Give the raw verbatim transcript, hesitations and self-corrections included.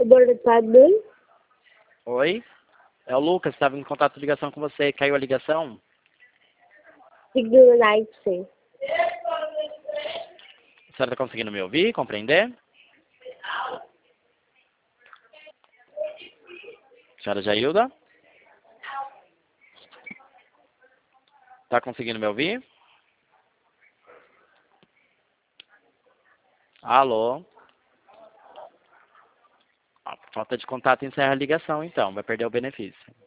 Boa tarde. Oi? É o Lucas, estava em contato de ligação com você. Caiu a ligação? Sigo Night. A senhora está conseguindo me ouvir, compreender? Senhora Jailda? Está conseguindo me ouvir? Alô? Ah, falta de contato encerra a ligação, então. Vai perder o benefício.